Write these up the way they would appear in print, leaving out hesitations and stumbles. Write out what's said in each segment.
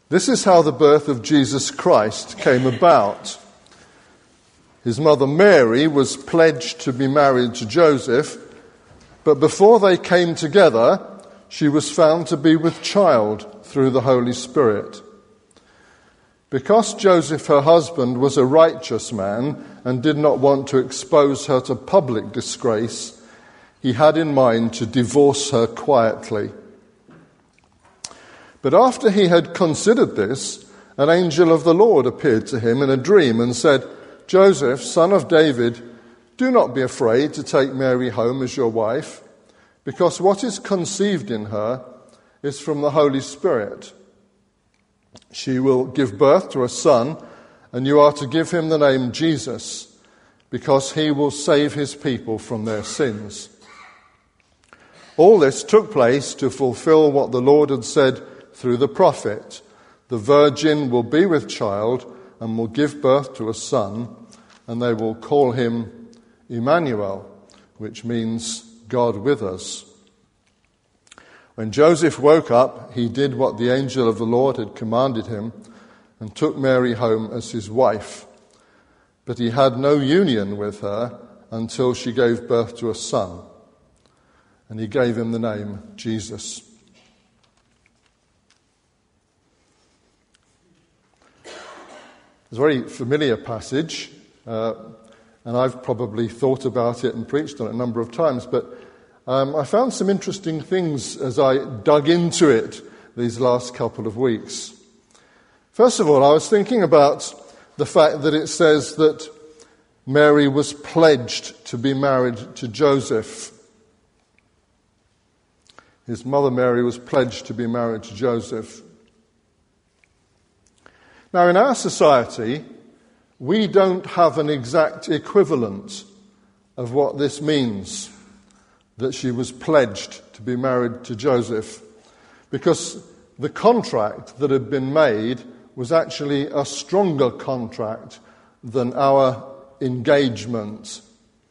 This is how the birth of Jesus Christ came about. His mother Mary was pledged to be married to Joseph, but before they came together, she was found to be with child through the Holy Spirit. Because Joseph, her husband, was a righteous man and did not want to expose her to public disgrace, he had in mind to divorce her quietly. But after he had considered this, an angel of the Lord appeared to him in a dream and said, "Joseph, son of David, do not be afraid to take Mary home as your wife, because what is conceived in her is from the Holy Spirit. She will give birth to a son, and you are to give him the name Jesus, because he will save his people from their sins." All this took place to fulfill what the Lord had said through the prophet, "The virgin will be with child and will give birth to a son, and they will call him Emmanuel," which means God with us. When Joseph woke up, he did what the angel of the Lord had commanded him and took Mary home as his wife. But he had no union with her until she gave birth to a son, and he gave him the name Jesus. It's a very familiar passage, and I've probably thought about it and preached on it a number of times, but I found some interesting things as I dug into it these last couple of weeks. First of all, I was thinking about the fact that it says that Mary was pledged to be married to Joseph. His mother Mary was pledged to be married to Joseph. Now, in our society, we don't have an exact equivalent of what this means, that she was pledged to be married to Joseph, because the contract that had been made was actually a stronger contract than our engagement.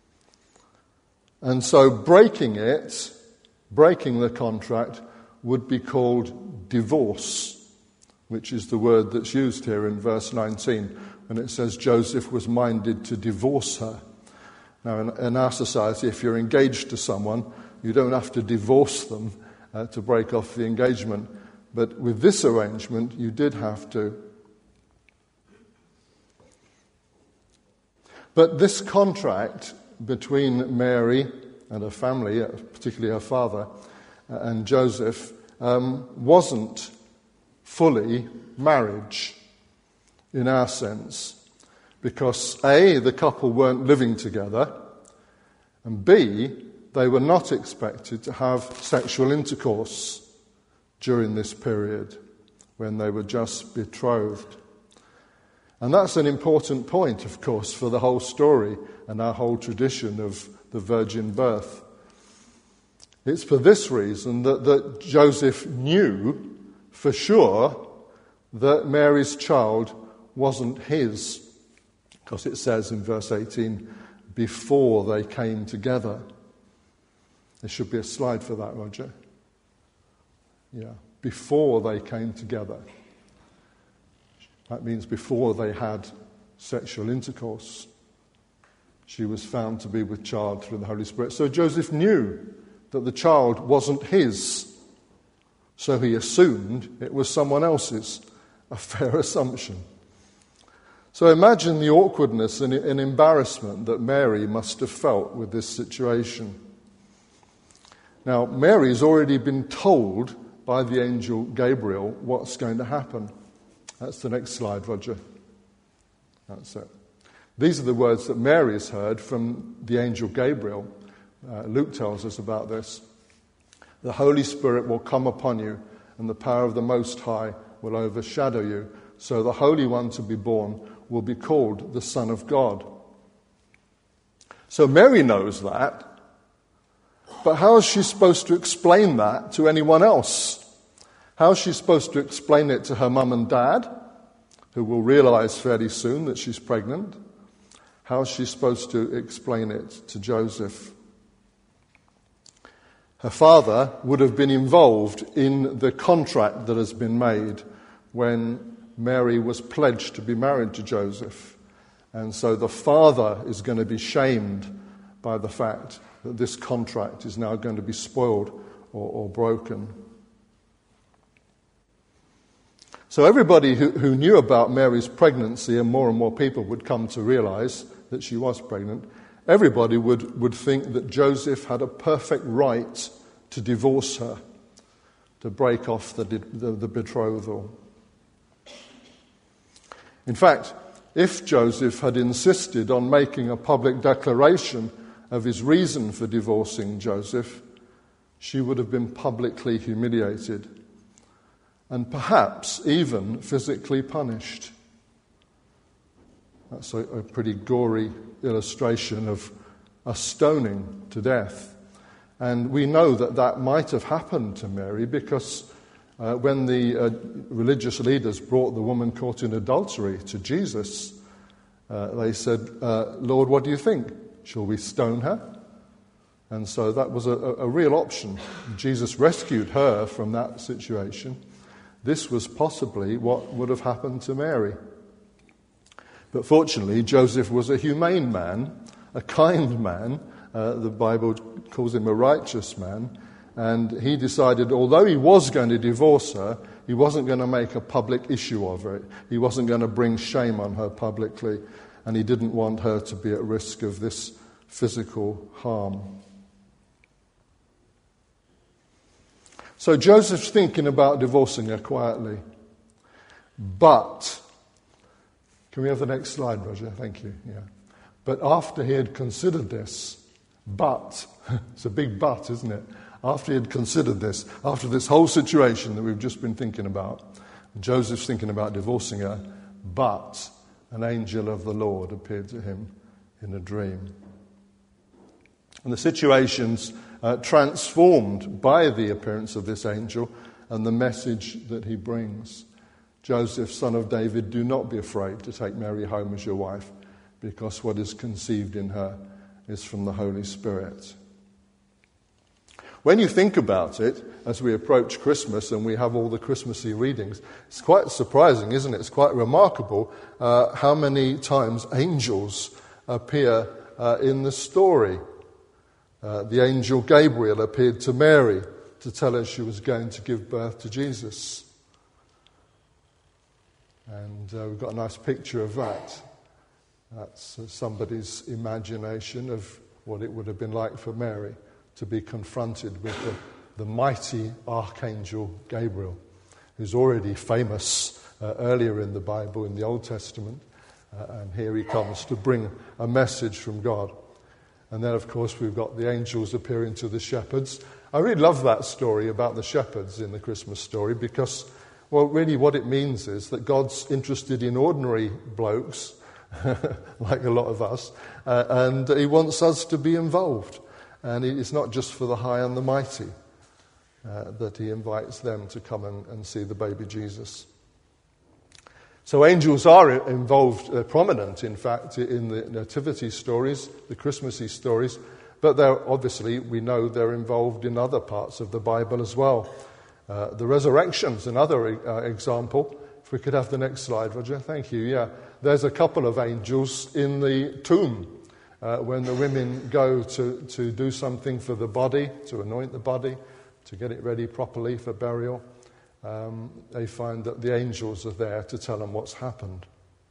And so breaking the contract, would be called divorce, which is the word that's used here in verse 19, when it says Joseph was minded to divorce her. Now, in our society, if you're engaged to someone, you don't have to divorce them to break off the engagement. But with this arrangement, you did have to. But this contract between Mary and her family, particularly her father, and Joseph, wasn't fully marriage in our sense, because A, the couple weren't living together, and B, they were not expected to have sexual intercourse during this period when they were just betrothed. And that's an important point, of course, for the whole story and our whole tradition of the virgin birth. It's for this reason that Joseph knew for sure that Mary's child wasn't his, because it says in verse 18, before they came together. There should be a slide for that, Roger. Yeah, before they came together. That means before they had sexual intercourse. She was found to be with child through the Holy Spirit. So Joseph knew that the child wasn't his. So he assumed it was someone else's. A fair assumption. So imagine the awkwardness and embarrassment that Mary must have felt with this situation. Now, Mary's already been told by the angel Gabriel what's going to happen. That's the next slide, Roger. That's it. These are the words that Mary has heard from the angel Gabriel. Luke tells us about this. The Holy Spirit will come upon you, and the power of the Most High will overshadow you. So the Holy One to be born will be called the Son of God. So Mary knows that. But how is she supposed to explain that to anyone else? How is she supposed to explain it to her mum and dad, who will realize fairly soon that she's pregnant? How is she supposed to explain it to Joseph? Her father would have been involved in the contract that has been made when Mary was pledged to be married to Joseph. And so the father is going to be shamed by the fact that this contract is now going to be spoiled or broken. So everybody who knew about Mary's pregnancy, and more people would come to realize that she was pregnant, everybody would think that Joseph had a perfect right to divorce her, to break off the betrothal. In fact, if Joseph had insisted on making a public declaration of his reason for divorcing Joseph, she would have been publicly humiliated and perhaps even physically punished. That's a pretty gory illustration of a stoning to death. And we know that might have happened to Mary because when the religious leaders brought the woman caught in adultery to Jesus, they said, "Lord, what do you think? Shall we stone her?" And so that was a real option. Jesus rescued her from that situation. This was possibly what would have happened to Mary. But fortunately, Joseph was a humane man, a kind man. The Bible calls him a righteous man. And he decided, although he was going to divorce her, he wasn't going to make a public issue of it. He wasn't going to bring shame on her publicly. And he didn't want her to be at risk of this physical harm. So Joseph's thinking about divorcing her quietly. But, can we have the next slide, Roger? Thank you. Yeah. But after he had considered this, it's a big but, isn't it? After he had considered this, after this whole situation that we've just been thinking about, Joseph's thinking about divorcing her, but an angel of the Lord appeared to him in a dream. And the situation's transformed by the appearance of this angel and the message that he brings. Joseph, son of David, do not be afraid to take Mary home as your wife, because what is conceived in her is from the Holy Spirit. When you think about it, as we approach Christmas and we have all the Christmassy readings, it's quite surprising, isn't it? It's quite remarkable how many times angels appear in the story. The angel Gabriel appeared to Mary to tell her she was going to give birth to Jesus. And we've got a nice picture of that. That's somebody's imagination of what it would have been like for Mary to be confronted with the mighty archangel Gabriel, who's already famous earlier in the Bible, in the Old Testament. And here he comes to bring a message from God. And then, of course, we've got the angels appearing to the shepherds. I really love that story about the shepherds in the Christmas story because, well, really what it means is that God's interested in ordinary blokes, like a lot of us, and he wants us to be involved. And it's not just for the high and the mighty that he invites them to come and see the baby Jesus. So angels are involved, prominent, in fact, in the nativity stories, the Christmassy stories, but they're obviously, we know they're involved in other parts of the Bible as well. The resurrection's another example. If we could have the next slide, Roger. Thank you. Yeah, there's a couple of angels in the tomb when the women go to do something for the body, to anoint the body, to get it ready properly for burial. They find that the angels are there to tell them what's happened.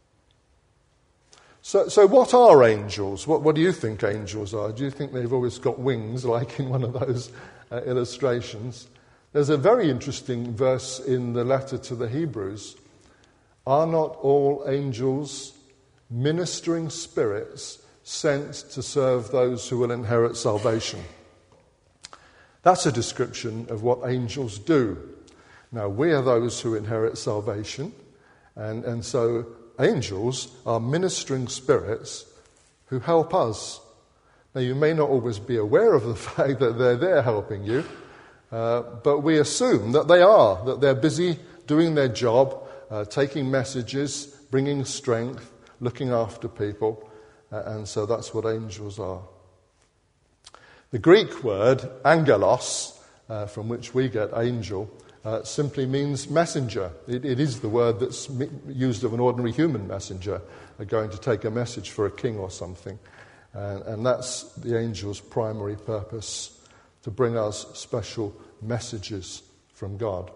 So what are angels? What do you think angels are? Do you think they've always got wings, like in one of those illustrations? There's a very interesting verse in the letter to the Hebrews. Are not all angels ministering spirits sent to serve those who will inherit salvation? That's a description of what angels do. Now, we are those who inherit salvation, and so angels are ministering spirits who help us. Now, you may not always be aware of the fact that they're there helping you, but we assume that they are, that they're busy doing their job, taking messages, bringing strength, looking after people, and so that's what angels are. The Greek word angelos, from which we get angel, simply means messenger. It is the word that's used of an ordinary human messenger going to take a message for a king or something. And that's the angel's primary purpose, to bring us special messages from God.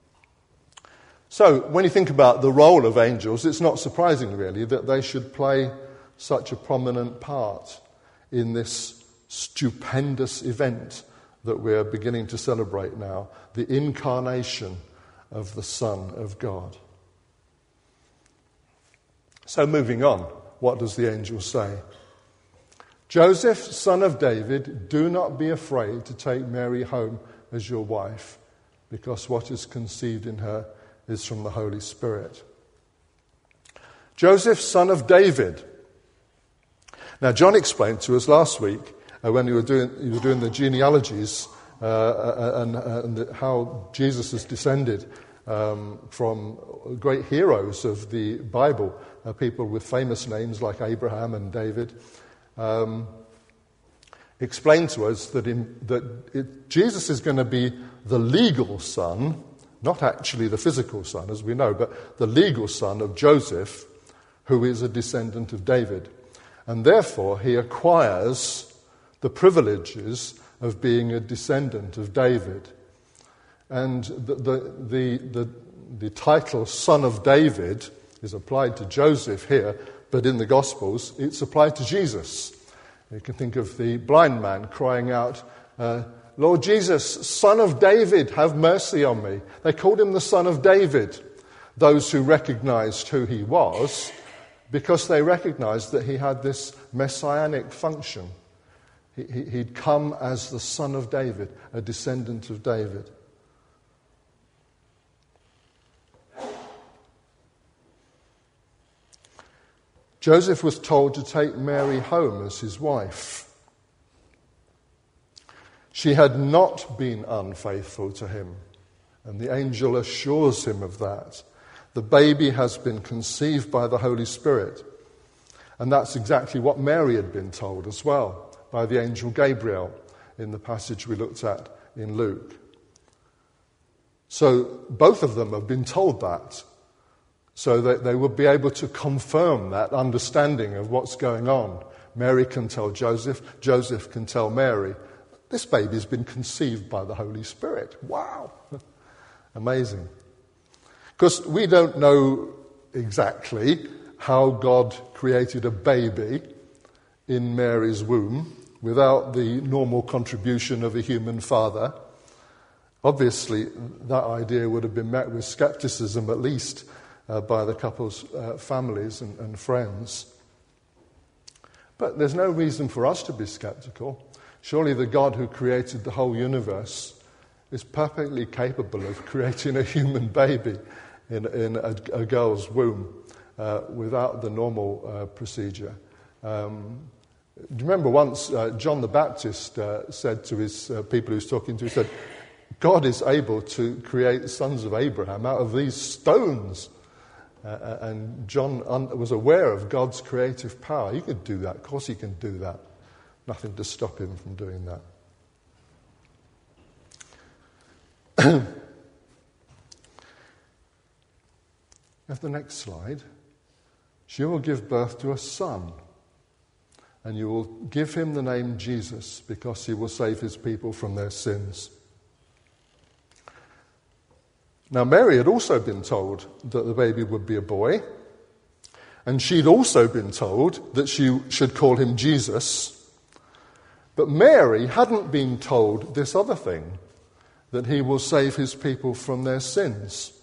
So when you think about the role of angels, it's not surprising really that they should play such a prominent part in this stupendous event that we're beginning to celebrate now, the incarnation of the Son of God. So moving on, what does the angel say? Joseph, son of David, do not be afraid to take Mary home as your wife, because what is conceived in her is from the Holy Spirit. Joseph, son of David. Now, John explained to us last week when you were doing the genealogies and how Jesus has descended from great heroes of the Bible, people with famous names like Abraham and David. Explained to us that Jesus is going to be the legal son, not actually the physical son, as we know, but the legal son of Joseph, who is a descendant of David. And therefore, he acquires the privileges of being a descendant of David. And the title Son of David is applied to Joseph here, but in the Gospels, it's applied to Jesus. You can think of the blind man crying out, Lord Jesus, Son of David, have mercy on me. They called him the Son of David, those who recognized who he was, because they recognized that he had this messianic function. He'd come as the Son of David, a descendant of David. Joseph was told to take Mary home as his wife. She had not been unfaithful to him, and the angel assures him of that. The baby has been conceived by the Holy Spirit. And that's exactly what Mary had been told as well by the angel Gabriel in the passage we looked at in Luke. So both of them have been told that, so that they would be able to confirm that understanding of what's going on. Mary can tell Joseph, Joseph can tell Mary, this baby's been conceived by the Holy Spirit. Wow! Amazing. Because we don't know exactly how God created a baby in Mary's womb without the normal contribution of a human father. Obviously, that idea would have been met with skepticism, at least by the couple's families and friends. But there's no reason for us to be skeptical. Surely the God who created the whole universe is perfectly capable of creating a human baby in a girl's womb without the normal procedure. Do you remember once John the Baptist said to his people he was talking to, he said, God is able to create sons of Abraham out of these stones. And John was aware of God's creative power. He could do that. Of course he can do that. Nothing to stop him from doing that. At the next slide, she will give birth to a son, and you will give him the name Jesus, because he will save his people from their sins. Now, Mary had also been told that the baby would be a boy, and she'd also been told that she should call him Jesus. But Mary hadn't been told this other thing, that he will save his people from their sins.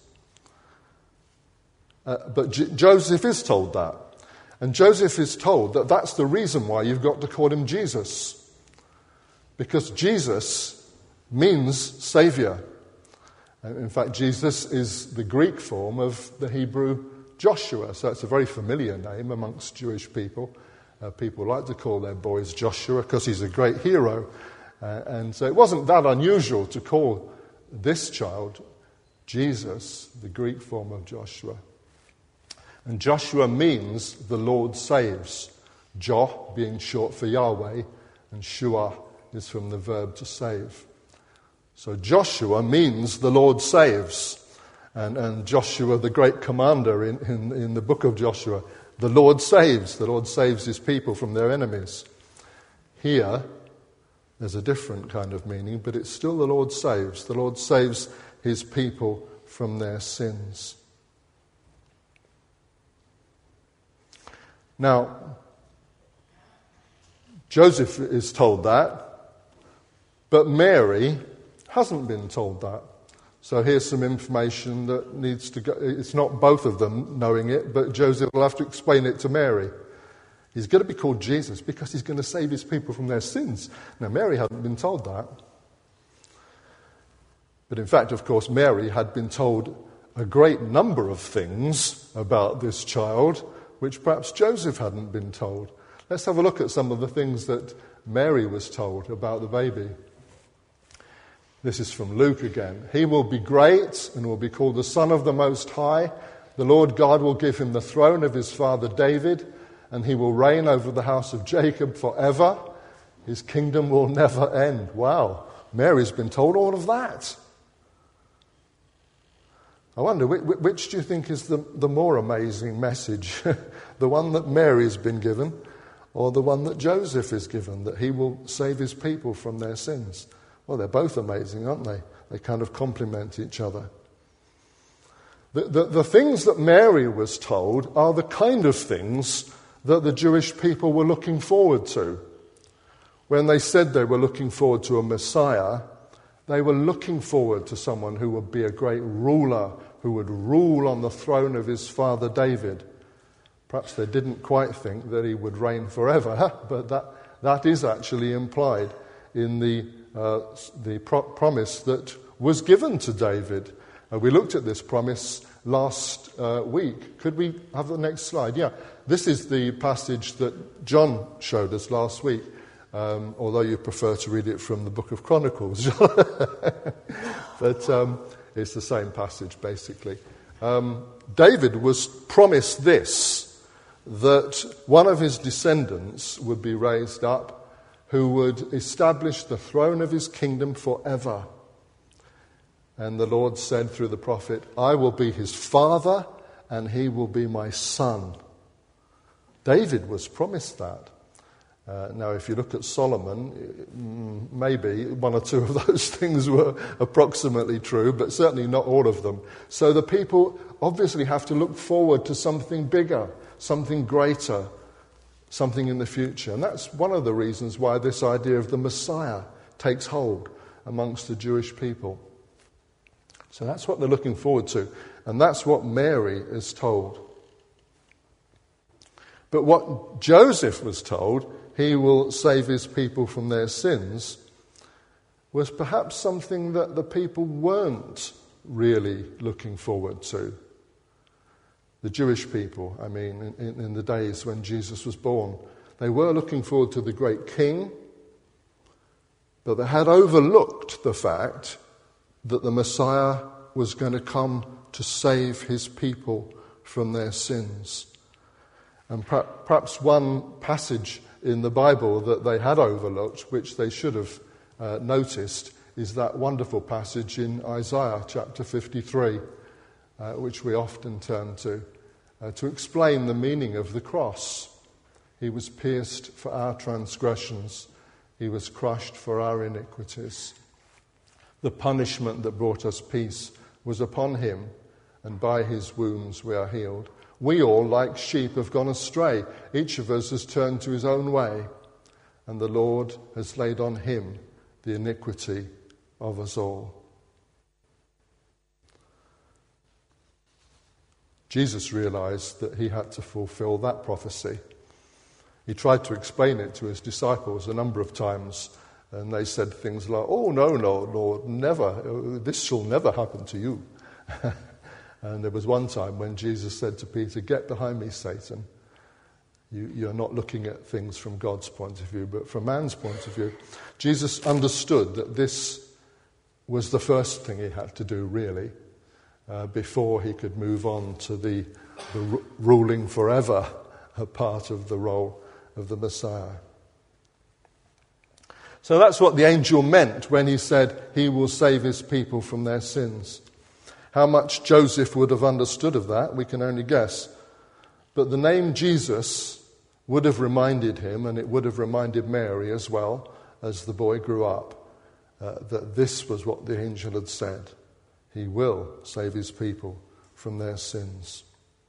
But Joseph is told that. And Joseph is told that that's the reason why you've got to call him Jesus. Because Jesus means Saviour. In fact, Jesus is the Greek form of the Hebrew Joshua. So it's a very familiar name amongst Jewish people. People like to call their boys Joshua because he's a great hero. And so it wasn't that unusual to call this child Jesus, the Greek form of Joshua. And Joshua means the Lord saves. Jo being short for Yahweh, and Shua is from the verb to save. So Joshua means the Lord saves. And Joshua, the great commander in the book of Joshua, the Lord saves. The Lord saves his people from their enemies. Here, there's a different kind of meaning, but it's still the Lord saves. The Lord saves his people from their sins. Now, Joseph is told that, but Mary hasn't been told that. So here's some information that needs to go. It's not both of them knowing it, but Joseph will have to explain it to Mary. He's going to be called Jesus because he's going to save his people from their sins. Now, Mary hadn't been told that. But in fact, of course, Mary had been told a great number of things about this child, which perhaps Joseph hadn't been told. Let's have a look at some of the things that Mary was told about the baby. This is from Luke again. He will be great and will be called the Son of the Most High. The Lord God will give him the throne of his father David, and he will reign over the house of Jacob forever. His kingdom will never end. Wow, Mary's been told all of that. I wonder, which do you think is the more amazing message? The one that Mary's been given, or the one that Joseph is given, that he will save his people from their sins? Well, they're both amazing, aren't they? They kind of complement each other. The things that Mary was told are the kind of things that the Jewish people were looking forward to. When they said they were looking forward to a Messiah, they were looking forward to someone who would be a great ruler, who would rule on the throne of his father David. Perhaps they didn't quite think that he would reign forever, but that is actually implied in the promise that was given to David. We looked at this promise last week. Could we have the next slide? Yeah, this is the passage that John showed us last week, although you prefer to read it from the book of Chronicles. But it's the same passage, basically. David was promised this, that one of his descendants would be raised up who would establish the throne of his kingdom forever. And the Lord said through the prophet, I will be his father and he will be my son. David was promised that. Now, if you look at Solomon, maybe one or two of those things were approximately true, but certainly not all of them. So the people obviously have to look forward to something bigger, something greater, something in the future. And that's one of the reasons why this idea of the Messiah takes hold amongst the Jewish people. So that's what they're looking forward to. And that's what Mary is told. But what Joseph was told, he will save his people from their sins, was perhaps something that the people weren't really looking forward to. The Jewish people, I mean, in the days when Jesus was born, they were looking forward to the great king, but they had overlooked the fact that the Messiah was going to come to save his people from their sins. And perhaps one passage in the Bible that they had overlooked, which they should have noticed, is that wonderful passage in Isaiah chapter 53, which we often turn to explain the meaning of the cross. He was pierced for our transgressions. He was crushed for our iniquities. The punishment that brought us peace was upon him, and by his wounds we are healed. We all, like sheep, have gone astray. Each of us has turned to his own way, and the Lord has laid on him the iniquity of us all. Jesus realized that he had to fulfill that prophecy. He tried to explain it to his disciples a number of times, and they said things like, "Oh, no, Lord, never. This shall never happen to you." And there was one time when Jesus said to Peter, "Get behind me, Satan. You're not looking at things from God's point of view, but from man's point of view." Jesus understood that this was the first thing he had to do, really, before he could move on to the ruling forever part of the role of the Messiah. So that's what the angel meant when he said he will save his people from their sins. How much Joseph would have understood of that, we can only guess. But the name Jesus would have reminded him, and it would have reminded Mary as well, as the boy grew up, that this was what the angel had said. He will save his people from their sins.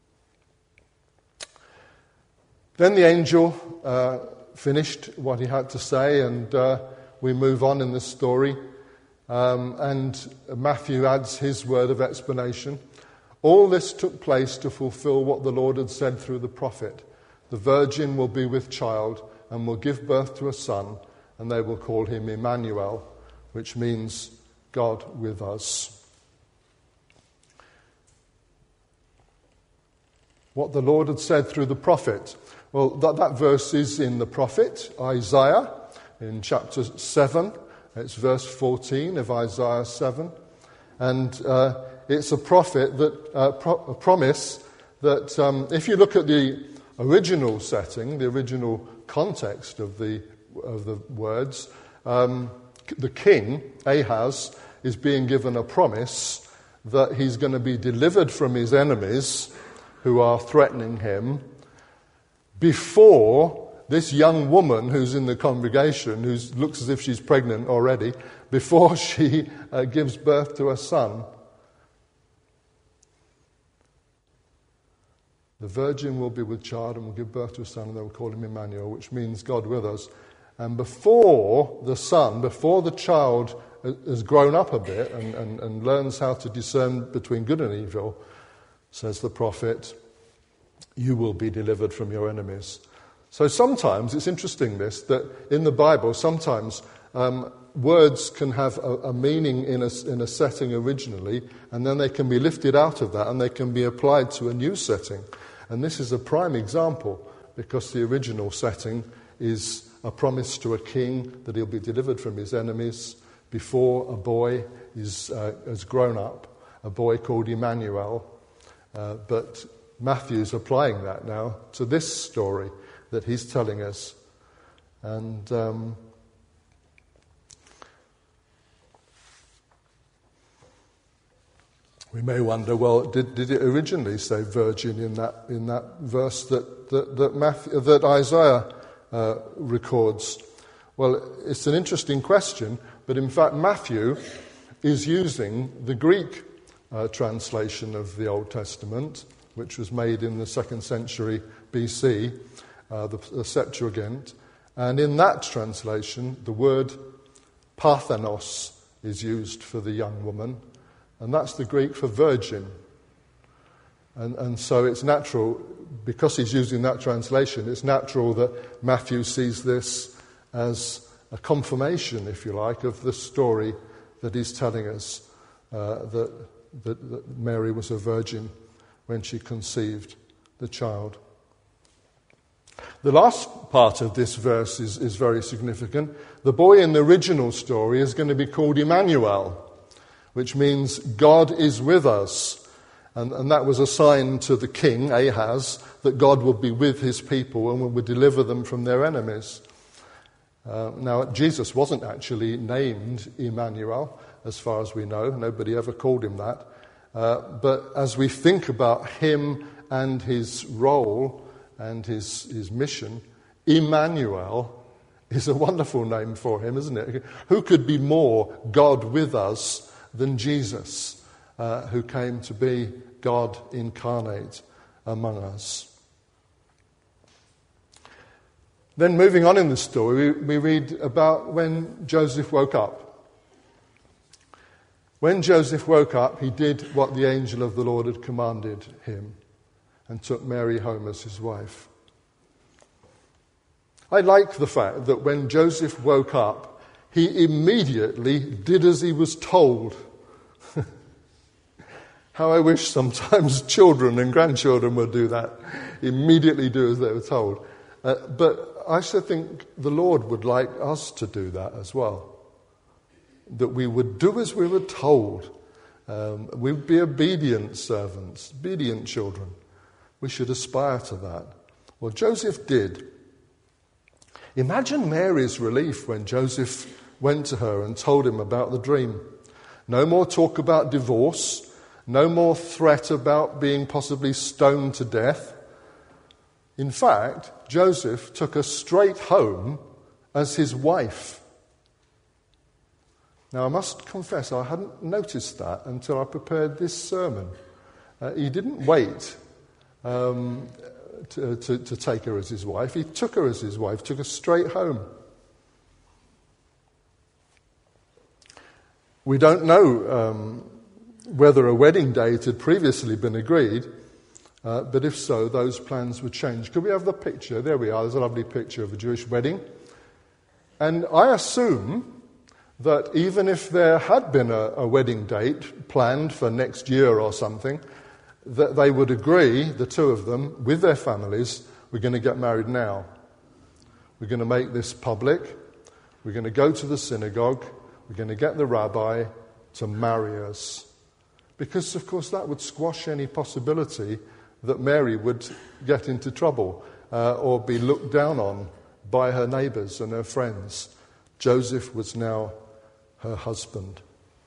Then the angel finished what he had to say, and we move on in the story. And Matthew adds his word of explanation. All this took place to fulfill what the Lord had said through the prophet. The virgin will be with child and will give birth to a son, and they will call him Emmanuel, which means God with us. What the Lord had said through the prophet. Well, that verse is in the prophet, Isaiah, in chapter 7. It's verse 14 of Isaiah 7. And it's a prophet that a promise that if you look at the original setting, the original context of the words, the king, Ahaz, is being given a promise that he's going to be delivered from his enemies who are threatening him before this young woman who's in the congregation, who looks as if she's pregnant already, before she gives birth to a son. The virgin will be with child and will give birth to a son, and they will call him Emmanuel, which means God with us. And before the son, before the child has grown up a bit and learns how to discern between good and evil, says the prophet, you will be delivered from your enemies. So sometimes, it's interesting that in the Bible, sometimes words can have a meaning in a setting originally, and then they can be lifted out of that and they can be applied to a new setting. And this is a prime example, because the original setting is a promise to a king that he'll be delivered from his enemies before a boy has grown up, a boy called Emmanuel. But Matthew's applying that now to this story that he's telling us. And we may wonder, well, did it originally say virgin in that verse that Isaiah records? Well, it's an interesting question, but in fact Matthew is using the Greek translation of the Old Testament, which was made in the 2nd century BC, the Septuagint. And in that translation, the word parthenos is used for the young woman, and that's the Greek for virgin. And so it's natural, because he's using that translation, it's natural that Matthew sees this as a confirmation, if you like, of the story that he's telling us, that Mary was a virgin when she conceived the child. The last part of this verse is very significant. The boy in the original story is going to be called Emmanuel, which means God is with us. And that was a sign to the king, Ahaz, that God would be with his people and would deliver them from their enemies. Now, Jesus wasn't actually named Emmanuel, as far as we know. Nobody ever called him that. But as we think about him and his role and his mission, Emmanuel is a wonderful name for him, isn't it? Who could be more God with us than Jesus, who came to be God incarnate among us? Then moving on in the story, we read about when Joseph woke up. When Joseph woke up, he did what the angel of the Lord had commanded him and took Mary home as his wife. I like the fact that when Joseph woke up, he immediately did as he was told. How I wish sometimes children and grandchildren would do that. Immediately do as they were told. But I also think the Lord would like us to do that as well. That we would do as we were told. We'd be obedient servants, obedient children. We should aspire to that. Well, Joseph did. Imagine Mary's relief when Joseph went to her and told him about the dream. No more talk about divorce, no more threat about being possibly stoned to death. In fact, Joseph took her straight home as his wife. Now, I must confess, I hadn't noticed that until I prepared this sermon. He didn't wait to take her as his wife. He took her as his wife, took her straight home. We don't know whether a wedding date had previously been agreed, but if so, those plans were changed. Could we have the picture? There we are. There's a lovely picture of a Jewish wedding. And I assume that even if there had been a wedding date planned for next year or something, that they would agree, the two of them, with their families, we're going to get married now. We're going to make this public. We're going to go to the synagogue. We're going to get the rabbi to marry us. Because, of course, that would squash any possibility that Mary would get into trouble or be looked down on by her neighbours and her friends. Joseph was now her husband.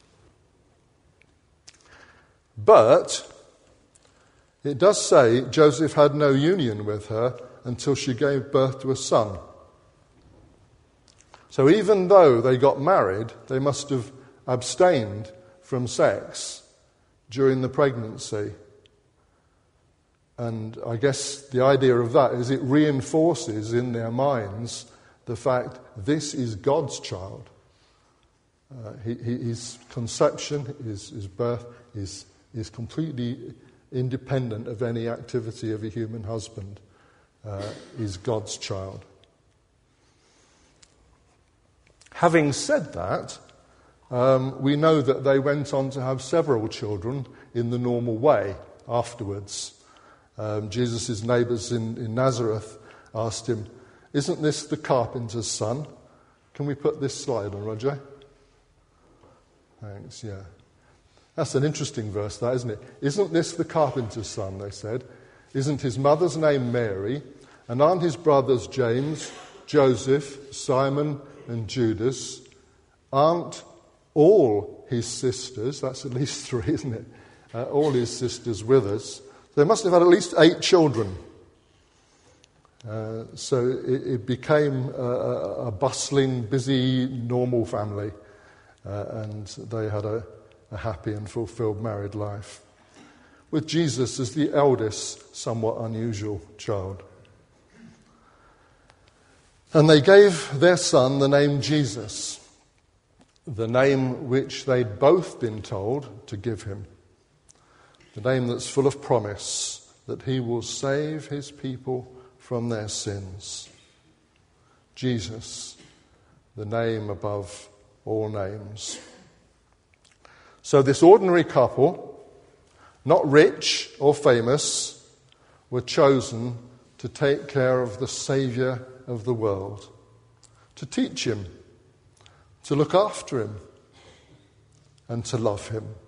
But it does say Joseph had no union with her until she gave birth to a son. So even though they got married, they must have abstained from sex during the pregnancy. And I guess the idea of that is it reinforces in their minds the fact this is God's child. His conception, his birth is completely independent of any activity of a human husband, is God's child. Having said that, we know that they went on to have several children in the normal way afterwards. Jesus' neighbours in Nazareth asked him, "Isn't this the carpenter's son?" Can we put this slide on, Roger? Thanks, yeah. That's an interesting verse, that, isn't it? "Isn't this the carpenter's son?" they said. "Isn't his mother's name Mary? And aren't his brothers James, Joseph, Simon, and Judas? Aren't all his sisters," that's at least 3, isn't it? "All his sisters with us?" They must have had at least 8 children. So it became a bustling, busy, normal family. And they had a happy and fulfilled married life, with Jesus as the eldest, somewhat unusual child. And they gave their son the name Jesus, the name which they'd both been told to give him, the name that's full of promise that he will save his people from their sins. Jesus, the name above all names. So this ordinary couple, not rich or famous, were chosen to take care of the Saviour of the world, to teach him, to look after him, and to love him.